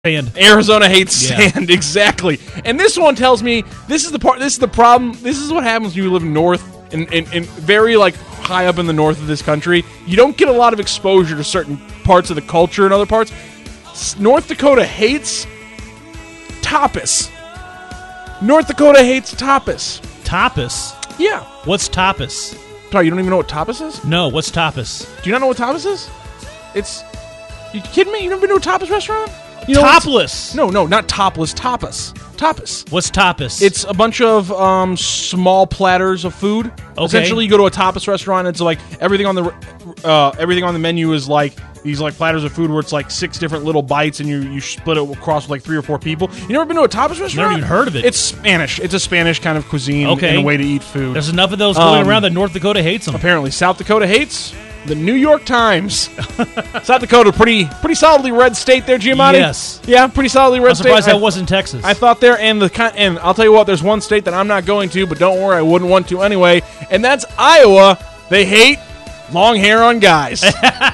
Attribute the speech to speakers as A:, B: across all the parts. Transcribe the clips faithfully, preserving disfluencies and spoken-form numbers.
A: Sand.
B: Arizona hates
A: Yeah.
B: sand, exactly. And this one tells me this is the part. This is the problem. This is what happens when you live north and, and, and very like high up in the north of this country. You don't get a lot of exposure to certain parts of the culture in other parts. S- North Dakota hates tapas. North Dakota hates tapas.
A: Tapas?
B: Yeah.
A: What's tapas?
B: Sorry, you don't even know what tapas is?
A: No, what's tapas?
B: Do you not know what tapas is? It's. You kidding me? You never been to a tapas restaurant? You know
A: Topless.
B: No, no, not topless. Tapas. Tapas.
A: What's tapas?
B: It's a bunch of um, small platters of food.
A: Okay.
B: Essentially, you go to a tapas restaurant. And it's like everything on the uh, everything on the menu is like these like platters of food where it's like six different little bites, and you you split it across with like three or four people. You never been to a tapas restaurant?
A: Never even heard of it.
B: It's Spanish. It's a Spanish kind of cuisine
A: Okay.
B: and a way to eat food.
A: There's enough of those going
B: Um,
A: around that North Dakota hates them.
B: Apparently, South Dakota hates the New York Times. South Dakota, pretty pretty solidly red state there, Giamatti.
A: Yes.
B: Yeah, pretty solidly red
A: I'm surprised
B: state.
A: that
B: I-
A: wasn't Texas.
B: I thought there, and the ki- and I'll tell you what, there's one state that I'm not going to, but don't worry, I wouldn't want to anyway, and that's Iowa. They hate long hair on guys.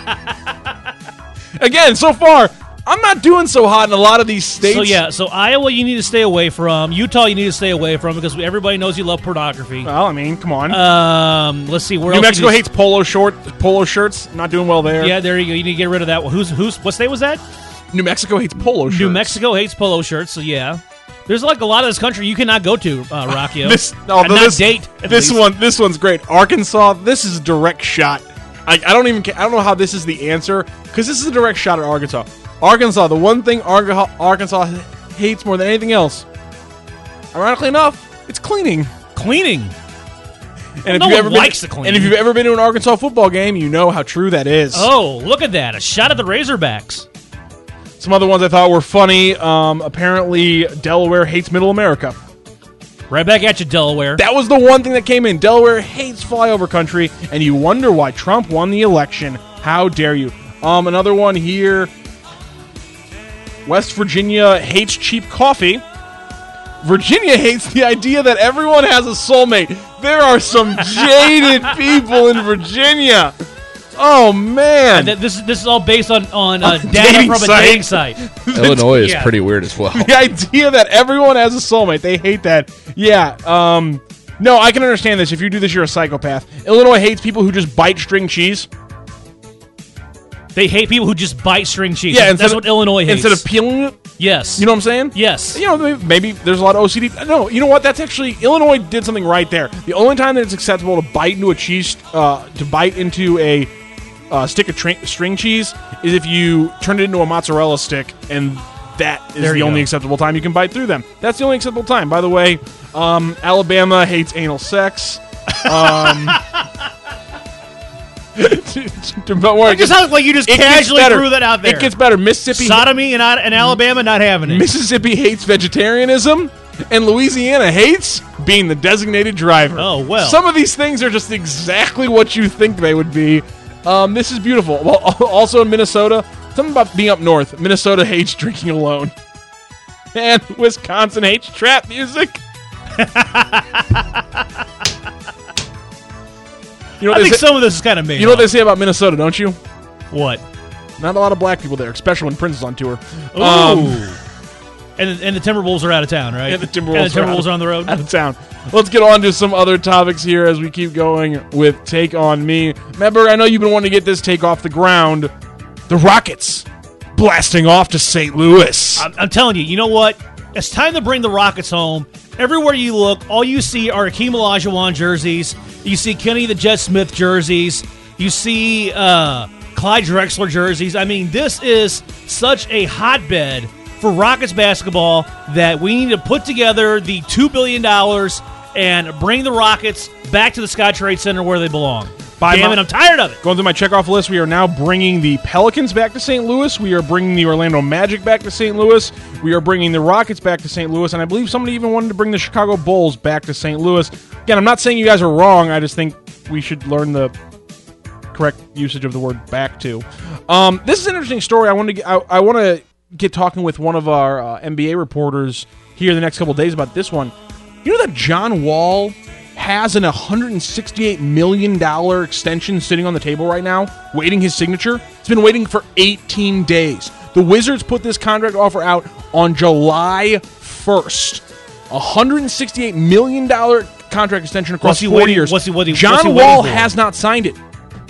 B: Again, so far, I'm not doing so hot in a lot of these states.
A: So yeah, so Iowa you need to stay away from. Utah you need to stay away from because everybody knows you love pornography.
B: Well, I mean, come on.
A: Um, let's see where
B: New
A: else.
B: Mexico
A: you
B: hates polo short polo shirts. Not doing well there.
A: Yeah, there you go. You need to get rid of that one. Who's who's what state was that?
B: New Mexico hates polo shirts.
A: New Mexico hates polo shirts. So yeah, there's like a lot of this country you cannot go to, uh, Rockio.
B: This no,
A: And not
B: this
A: date. at
B: This
A: least.
B: one, this one's great. Arkansas. This is a direct shot. I, I don't even. ca- I don't know how this is the answer because this is a direct shot at Arkansas. Arkansas. The one thing Arga- Arkansas hates more than anything else, ironically enough, it's cleaning.
A: Cleaning.
B: And
A: no
B: if you've
A: one
B: ever
A: likes
B: been,
A: to clean.
B: And if you've ever been to an Arkansas football game, you know how true that is.
A: Oh, look at that! A shot at the Razorbacks.
B: Some other ones I thought were funny. Um, apparently, Delaware hates Middle America.
A: Right back at you, Delaware.
B: That was the one thing that came in. Delaware hates flyover country, and you wonder why Trump won the election. How dare you? Um, another one here. West Virginia hates cheap coffee. Virginia hates the idea that everyone has a soulmate. There are some jaded people in Virginia. Oh, man.
A: And th- this is this is all based on on uh,
B: On
A: data
B: dating
A: from a
B: site.
A: dating site.
C: Illinois is
A: Yeah.
C: pretty weird as well.
B: The idea that everyone has a soulmate. They hate that. Yeah. Um, no, I can understand this. If you do this, you're a psychopath. Illinois hates people who just bite string cheese.
A: They hate people who just bite string cheese.
B: Yeah,
A: that's,
B: instead
A: that's
B: of-
A: what Illinois hates.
B: Instead of peeling it.
A: yes,
B: You know what I'm saying?
A: yes.
B: You know, maybe, maybe there's a lot of O C D. No, you know what? That's actually Illinois did something right there. The only time that it's acceptable to bite into a cheese, uh, to bite into a uh, stick of tra- string cheese, is if you turn it into a mozzarella stick, and that is
A: There
B: the
A: you
B: only
A: go.
B: acceptable time you can bite through them. That's the only acceptable time. By the way, um, Alabama hates anal sex. Um, don't worry,
A: It just sounds like you just
B: it gets
A: casually
B: better.
A: threw that out there.
B: It gets better. Mississippi
A: Sodomy and, and Alabama not having it.
B: Mississippi hates vegetarianism, and Louisiana hates being the designated driver.
A: Oh, well.
B: Some of these things are just exactly what you think they would be. Um, this is beautiful. Well, also in Minnesota, something about being up north. Minnesota hates drinking alone. And Wisconsin hates trap music. You know what
A: I
B: they
A: think
B: say,
A: some of this is kind of made
B: you know what
A: up.
B: they say about Minnesota, don't you?
A: What?
B: Not a lot of black people there, especially when Prince is on tour.
A: Ooh.
B: Um,
A: and, and the Timberwolves are out of town, right?
B: And the Timberwolves,
A: And the
B: are
A: Timberwolves
B: out-
A: are on the road.
B: out of town. Let's get on to some other topics here as we keep going with Take On Me. Remember, I know you've been wanting to get this take off the ground. The Rockets blasting off to Saint Louis.
A: I'm, I'm telling you, you know what? It's time to bring the Rockets home. Everywhere you look, all you see are Akeem Olajuwon jerseys. You see Kenny the Jet Smith jerseys. You see uh, Clyde Drexler jerseys. I mean, this is such a hotbed for Rockets basketball that we need to put together the two billion dollars and bring the Rockets back to the Scottrade Center where they belong.
B: By
A: Damn
B: my-
A: it, I'm tired of it.
B: Going through my checkoff list, we are now bringing the Pelicans back to Saint Louis. We are bringing the Orlando Magic back to Saint Louis. We are bringing the Rockets back to Saint Louis. And I believe somebody even wanted to bring the Chicago Bulls back to Saint Louis. Again, I'm not saying you guys are wrong. I just think we should learn the correct usage of the word back to. Um, this is an interesting story. I want to get, I, I want to get talking with one of our uh, N B A reporters here the next couple of days about this one. You know that John Wall has an one hundred sixty-eight million dollars extension sitting on the table right now, waiting his signature? It's been waiting for eighteen days. The Wizards put this contract offer out on July first. A one hundred sixty-eight million dollars contract extension across
A: What's he
B: four
A: waiting-
B: years.
A: what's he- what he-
B: John
A: what's he
B: Wall
A: waiting for?
B: has not signed it.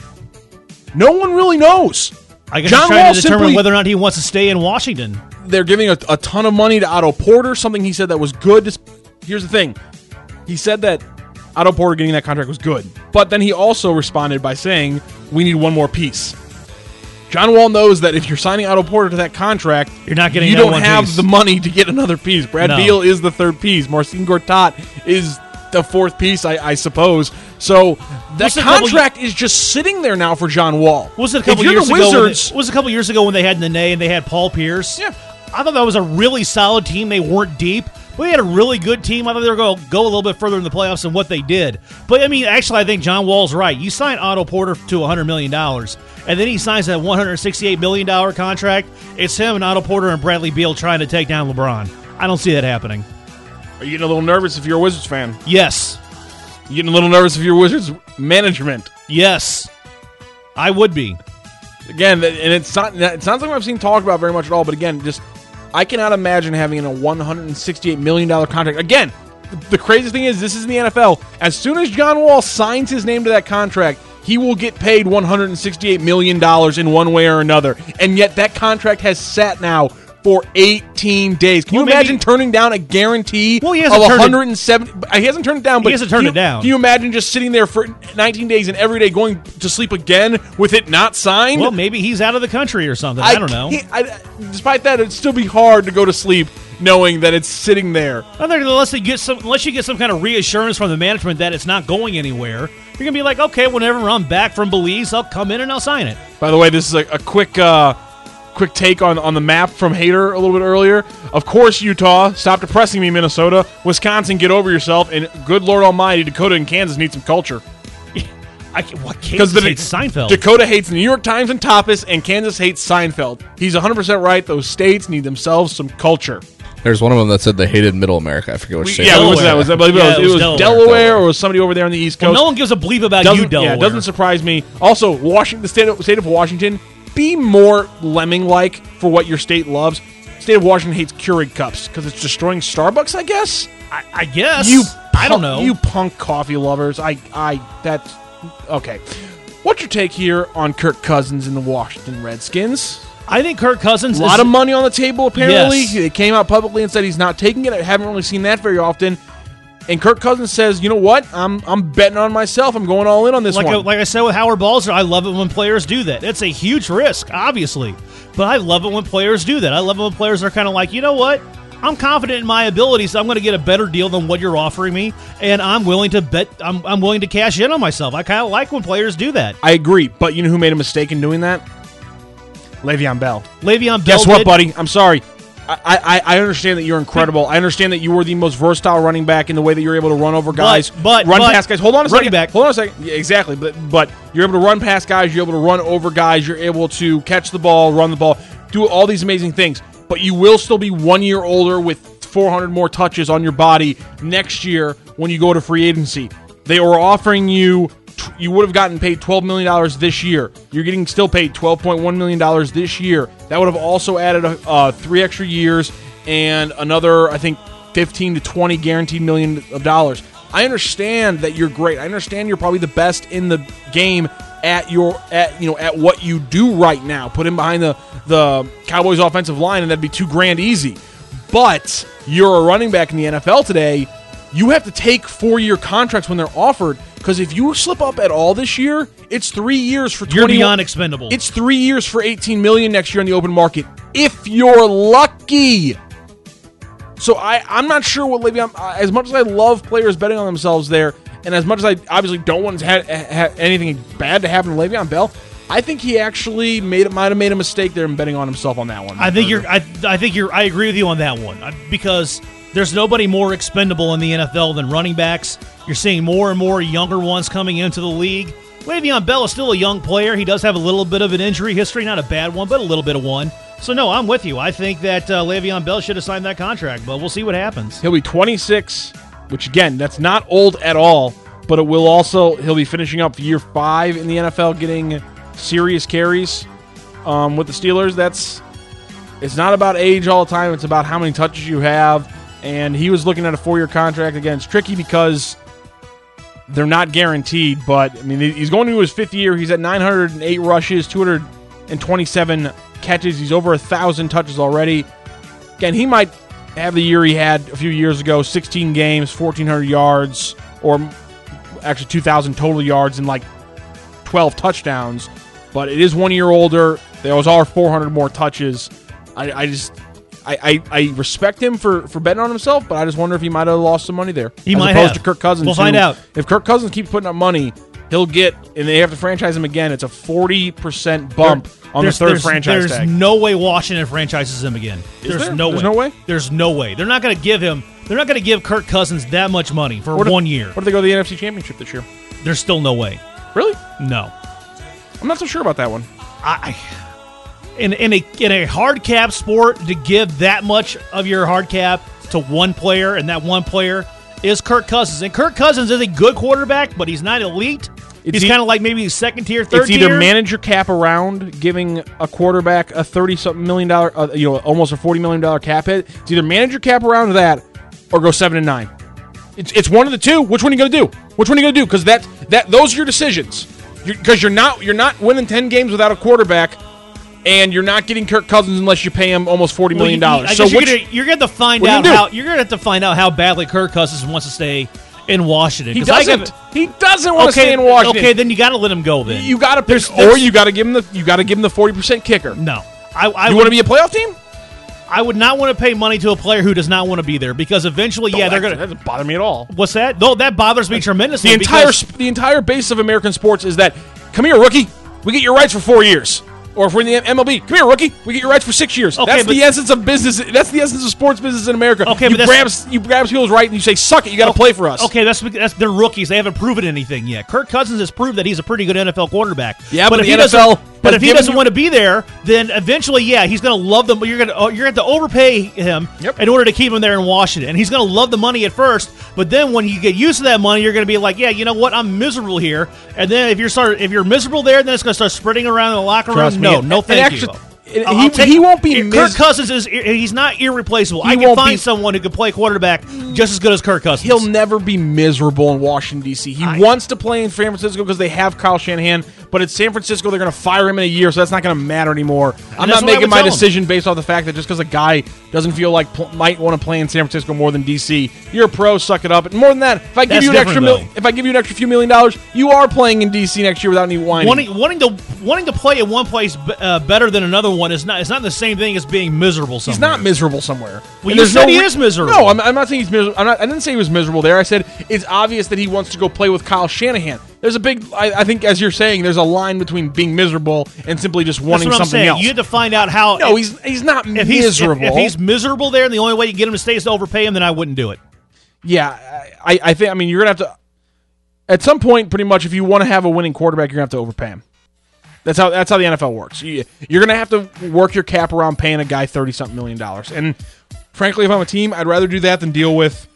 B: No one really knows.
A: I guess
B: John
A: he's trying
B: Wall
A: to determine
B: simply-
A: whether or not he wants to stay in Washington.
B: They're giving a, a ton of money to Otto Porter, something he said that was good. Here's the thing. He said that Otto Porter getting that contract was good. But then he also responded by saying, we need one more piece. John Wall knows that if you're signing Otto Porter to that contract,
A: You're not getting
B: you
A: that
B: don't
A: one
B: have
A: piece.
B: the money to get another piece. Brad
A: No.
B: Beal is the third piece. Marcin Gortat is the fourth piece, I, I suppose. So that
A: What's a couple-
B: contract is just sitting there now for John Wall.
A: Was it a couple
B: if you're
A: years
B: the
A: ago? when
B: Wizards,
A: they- was it a couple years ago when they had Nene and they had Paul Pierce?
B: Yeah.
A: I thought that was a really solid team. They weren't deep, but they had a really good team. I thought they were going to go a little bit further in the playoffs than what they did. But I mean, actually, I think John Wall's right. You sign Otto Porter to one hundred million dollars, and then he signs that one hundred sixty-eight million dollars contract. It's him and Otto Porter and Bradley Beal trying to take down LeBron. I don't see that happening.
B: are you getting a little nervous if you're a Wizards fan?
A: Yes,
B: You getting a little nervous if you're Wizards management?
A: yes, I would be.
B: Again, and it's not it's not something I've seen talked about very much at all, but again, just I cannot imagine having a one hundred sixty-eight million dollars contract. Again, the, the craziest thing is this is in the N F L. As soon as John Wall signs his name to that contract, he will get paid one hundred sixty-eight million dollars in one way or another. And yet that contract has sat now for eighteen days. Can
A: Well,
B: you
A: maybe-
B: imagine turning down a guarantee
A: Well, he
B: of
A: hasn't turned it-
B: one hundred seventy? He hasn't turned it down, but
A: He hasn't turned
B: can you-
A: it down.
B: Can you imagine just sitting there for nineteen days and every day going to sleep again with it not signed?
A: Well, maybe he's out of the country or something. I, don't know.
B: can't- I, despite that, it'd still be hard to go to sleep knowing that it's sitting there.
A: I think unless you get some, unless you get some kind of reassurance from the management that it's not going anywhere, you're gonna be like, okay, whenever I'm back from Belize, I'll come in and I'll sign it.
B: By the way, this is a, a quick uh, quick take on, on the map from Hater a little bit earlier. Of course, Utah, stop depressing me, Minnesota. Wisconsin, get over yourself. And good Lord Almighty, Dakota and Kansas need some culture.
A: I can, what Kansas
B: the
A: hates Seinfeld.
B: Dakota hates the New York Times and Tapas, and Kansas hates Seinfeld. He's one hundred percent right. Those states need themselves some culture.
C: There's one of them that said they hated Middle America. I forget which
B: We-
C: state.
B: yeah,
A: Delaware.
B: what was that? Was that I believe it
A: Yeah,
B: was,
A: it
B: it
A: was
B: was
A: Delaware.
B: Delaware,
C: Delaware.
B: or was somebody over there on the East
A: Well,
B: Coast?
A: no one gives a bleep about
B: doesn't,
A: you, Delaware.
B: Yeah, it doesn't surprise me. Also, Washington, the state of, state of Washington, be more lemming-like for what your state loves. State of Washington hates Keurig cups because it's destroying Starbucks, I guess.
A: I, I guess.
B: You,
A: I don't
B: punk-
A: know.
B: You punk coffee lovers. I, I, that's okay. What's your take here on Kirk Cousins and the Washington Redskins?
A: I think Kirk Cousins
B: A lot
A: is,
B: of money on the table, apparently.
A: Yes.
B: They came out publicly and said he's not taking it. I haven't really seen that very often. And Kirk Cousins says, you know what? I'm I'm betting on myself. I'm going all in on this
A: like,
B: one.
A: I, like I said with Howard Balzer, I love it when players do that. It's a huge risk, obviously. But I love it when players do that. I love it when players are kind of like, you know what? I'm confident in my abilities. So I'm going to get a better deal than what you're offering me, and I'm willing to bet. I'm, I'm willing to cash in on myself. I kind of like when players do that.
B: I agree, but you know who made a mistake in doing that? Le'Veon Bell.
A: Le'Veon Bell.
B: Guess what,
A: did-
B: buddy? I'm sorry. I, I, I understand that you're incredible. I understand that you were the most versatile running back in the way that you're able to run over guys,
A: but-
B: run
A: but-
B: past guys. Hold on a
A: running
B: second.
A: back.
B: Hold on a second. Yeah, exactly. But but you're able to run past guys. You're able to run over guys. You're able to catch the ball, run the ball, do all these amazing things. But you will still be one year older with four hundred more touches on your body next year when you go to free agency. They were offering you. You would have gotten paid twelve million dollars this year. You're getting still paid twelve point one million dollars this year. That would have also added uh, three extra years and another, I think, fifteen to twenty guaranteed million of dollars. I understand that you're great. I understand you're probably the best in the game at your at you know at what you do right now. Put him behind the the Cowboys offensive line, and that'd be two grand easy. But you're a running back in the N F L today. You have to take four-year contracts when they're offered, because if you slip up at all this year, it's three years for
A: You're
B: twenty.
A: beyond expendable.
B: It's three years for eighteen million dollars next year in the open market, if you're lucky. So I, I'm not sure what Le'Veon. As much as I love players betting on themselves there, and as much as I obviously don't want to ha- ha- anything bad to happen to Le'Veon Bell, I think he actually made might have made a mistake there in betting on himself on that one.
A: I think you're. I, I think you're. I agree with you on that one I- because there's nobody more expendable in the N F L than running backs. You're seeing more and more younger ones coming into the league. Le'Veon Bell is still a young player. He does have a little bit of an injury history, not a bad one, but a little bit of one. So no, I'm with you. I think that uh, Le'Veon Bell should have signed that contract, but we'll see what happens.
B: He'll be twenty-six, which again, that's not old at all. But it will also he'll be finishing up year five in the N F L, getting serious carries um, with the Steelers. That's It's not about age all the time. It's about how many touches you have. And he was looking at a four-year contract. Again, it's tricky because they're not guaranteed. But, I mean, he's going into his fifth year. He's at nine hundred eight rushes, two hundred twenty-seven catches. He's over one thousand touches already. Again, he might have the year he had a few years ago, sixteen games, fourteen hundred yards, or actually two thousand total yards and like twelve touchdowns. But it is one year older. Those are four hundred more touches. I, I just, I, I, I respect him for, for betting on himself, but I just wonder if he might have lost some money there.
A: He
B: as
A: might
B: opposed
A: have.
B: to Kirk Cousins.
A: We'll find
B: who,
A: out.
B: If Kirk Cousins keeps putting up money, he'll get, and they have to franchise him again, it's a forty percent bump
A: There-
B: on the
A: there's-
B: third
A: there's-
B: franchise
A: There's
B: tag.
A: no way Washington franchises him again.
B: Is
A: there's
B: there?
A: no
B: There's
A: way.
B: no way?
A: There's no way. They're not going to give him. They're not going to give Kirk Cousins that much money for
B: What if-
A: one year.
B: What if they go to the N F C Championship this year?
A: There's still no way.
B: Really?
A: No.
B: I'm not so sure about that one.
A: I in in a in a hard cap sport to give that much of your hard cap to one player, and that one player is Kirk Cousins. And Kirk Cousins is a good quarterback, but he's not elite.
B: It's
A: he's
B: e-
A: kind of like maybe second tier, third
B: It's either
A: tier.
B: manage your cap around giving a quarterback a thirty-something million dollar, uh, you know, almost a forty million dollar cap hit. It's either manage your cap around that or go seven and nine. It's it's one of the two. Which one are you going to do? Which one are you going to do? Because that that those are your decisions. Because you're, you're not you're not winning ten games without a quarterback, and you're not getting Kirk Cousins unless you pay him almost forty million
A: Well, you-
B: dollars.
A: I
B: So
A: guess you're
B: which,
A: gonna, you're going to find
B: what are you
A: out
B: gonna do?
A: how you're going to have to find out how badly Kirk Cousins wants to stay in Washington.
B: he
A: 'Cause I
B: doesn't.
A: give-
B: He doesn't want to
A: okay,
B: stay in Washington.
A: Okay, then you got to let him go. Then
B: you got to pick,
A: There's-
B: or
A: there's-
B: you got to give him the you got to give him the forty percent kicker.
A: no. I, I
B: You
A: would,
B: want to be a playoff team?
A: I would not want to pay money to a player who does not want to be there because eventually, yeah,
B: Oh,
A: they're
B: that-
A: going
B: that
A: to.
B: doesn't bother me at all.
A: What's that? No, that bothers me tremendously.
B: The entire
A: because-
B: sp- the entire base of American sports is that, come here, rookie, we get your rights for four years. Or if we're in the M L B, come here, rookie, we get your rights for six years.
A: Okay,
B: that's
A: but-
B: the essence of business. That's the essence of sports business in America.
A: Okay,
B: you
A: but that's-
B: grab you grab people's right and you say, "Suck it, you got to play for us."
A: Okay, that's that's they're rookies. They haven't proven anything yet. Kirk Cousins has proved that he's a pretty good N F L quarterback.
B: Yeah, but
A: if
B: the
A: he
B: N F L
A: doesn't, but
B: has
A: if he
B: given
A: doesn't
B: you-
A: want to be there, then eventually, yeah, he's going to love them. You're going to you're going to overpay him
B: Yep.
A: in order to keep him there in Washington, and he's going to love the money at first. But then when you get used to that money, you're going to be like, yeah, you know what? I'm miserable here. And then if you're start if you're miserable there, then it's going to start spreading around in the locker room.
B: Trust me.
A: No, no,
B: And
A: thank
B: actually-
A: you.
B: and
A: I'll-
B: he-
A: I'll take-
B: he won't be
A: Kirk
B: mis-
A: Cousins is he's not irreplaceable.
B: He
A: I can
B: won't
A: find
B: be-
A: someone who can play quarterback just as good as Kirk Cousins.
B: He'll never be miserable in Washington, D C. He
A: I-
B: wants to play in San Francisco because they have Kyle Shanahan, but it's San Francisco. They're going to fire him in a year, so that's not going to matter anymore. I'm
A: that's
B: not
A: what I
B: making
A: would
B: my
A: tell him.
B: decision based off the fact that just because a guy doesn't feel like pl- might want to play in San Francisco more than D C, you're a pro, suck it up. And more than that, if I give
A: That's
B: you an extra
A: different,
B: mil-
A: though.
B: if I give you an extra few million dollars, you are playing in D C next year without any whining.
A: wanting wanting to wanting to play in one place b- uh, better than another one is not it's not the same thing as being miserable somewhere.
B: He's not miserable somewhere.
A: Well,
B: And
A: you
B: there's
A: said
B: no
A: he
B: re-
A: is miserable.
B: No, I'm, I'm not saying he's miserable. I'm not, I didn't say he was miserable there. I said it's obvious that he wants to go play with Kyle Shanahan. There's a big, I, I think, as you're saying, there's a line between being miserable and simply just
A: That's
B: wanting
A: what I'm
B: something
A: saying.
B: else.
A: You have to find out how.
B: no,
A: if,
B: he's he's not
A: if he's if-
B: miserable.
A: If, he's miserable there, and the only way you get him to stay is to overpay him, then I wouldn't do it.
B: yeah, I, I think. I mean, you're gonna have to. At some point, pretty much, if you want to have a winning quarterback, you're gonna have to overpay him. That's how that's how the N F L works. You, you're gonna have to work your cap around paying a guy thirty something million dollars. And frankly, if I'm a team, I'd rather do that than deal with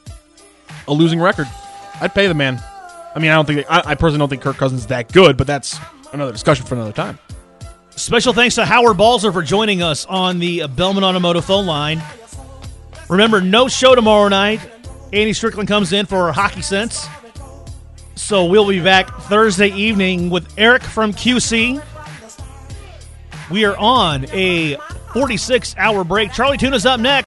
B: a losing record. I'd pay the man. I mean, I don't think I, I personally don't think Kirk Cousins is that good, but that's another discussion for another time.
A: Special thanks to Howard Balzer for joining us on the Bellman Automotive phone line. Remember, no show tomorrow night. Andy Strickland comes in for Hockey Sense. So we'll be back Thursday evening with Eric from Q C. We are on a forty-six hour break. Charlie Tuna's up next.